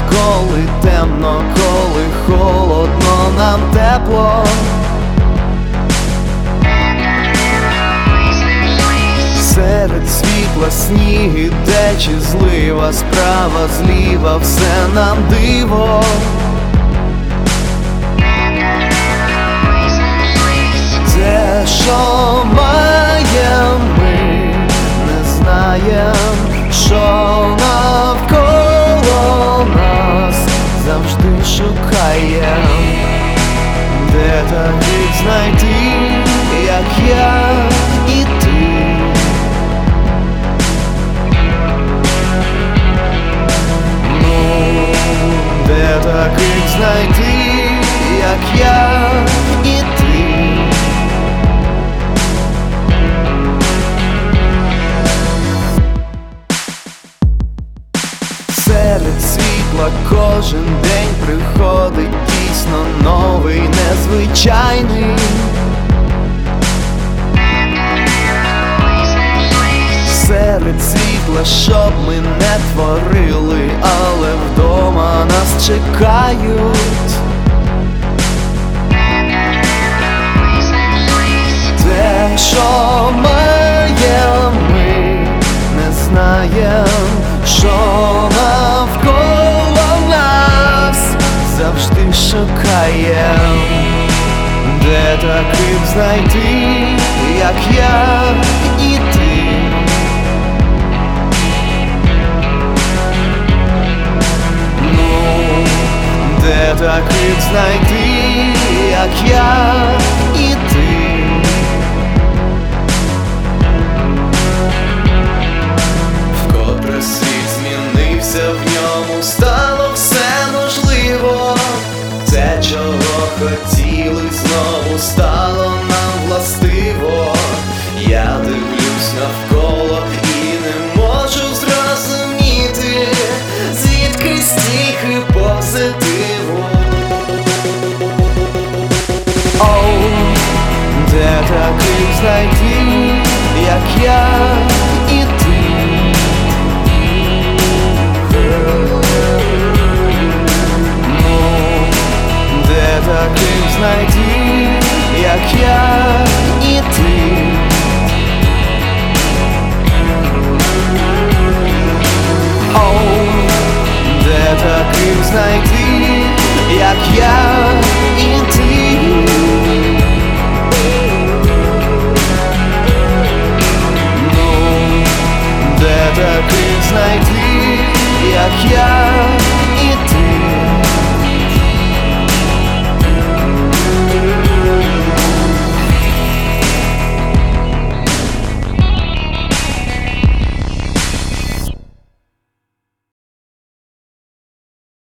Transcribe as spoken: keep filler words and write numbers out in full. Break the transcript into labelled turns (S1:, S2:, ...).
S1: коли темно, коли холодно, нам тепло. Серед світла сніг іде чи злива, справа, зліва, все нам диво. Те, що маєм, ми не знаєм, що навколо нас завжди шукаєм. Де таких знайти, як я і ти? Ну, де таких знайти, як я і ти? Серед світла кожен день приходить дійсно новий, незвичайний. Серед світла, щоб ми не творили, але вдома нас чекають. Те, що маєм, ми не знаєм, що навколо нас завжди шукаєм. Де таких знайти, як я і ти? Ну, де таких знайти, як я і ти? Вкотре світ змінився, в ньому стало все можливо. Те, чого хотіли, знову стало нам властиво. Я дивлюсь навколо і не можу зрозуміти, звідки стільки позитиву. Оу, де таких знайти, як я?